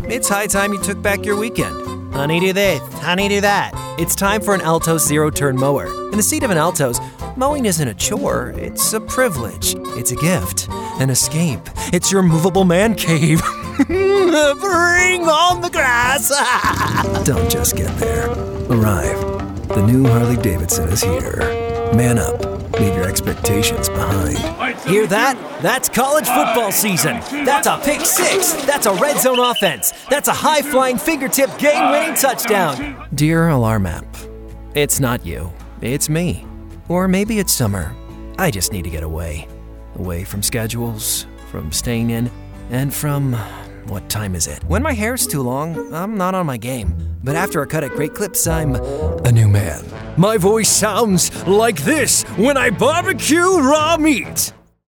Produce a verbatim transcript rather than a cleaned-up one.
it's high time you took back your weekend. Honey, do this. Honey, do that. It's time for an Altos zero-turn mower. In the seat of an Altos, mowing isn't a chore. It's a privilege. It's a gift. An escape. It's your movable man cave. Bring on the grass. Don't just get there. Arrive. The new Harley-Davidson is here. Man up. Leave your expectations behind. Hear that? That's college football season. That's a pick six. That's a red zone offense. That's a high-flying fingertip game-winning touchdown. Dear Alarm app, it's not you. It's me. Or maybe it's summer. I just need to get away. Away from schedules, from staying in, and from... what time is it? When my hair's too long, I'm not on my game. But after a cut at Great Clips, I'm a new man. My voice sounds like this when I barbecue raw meat.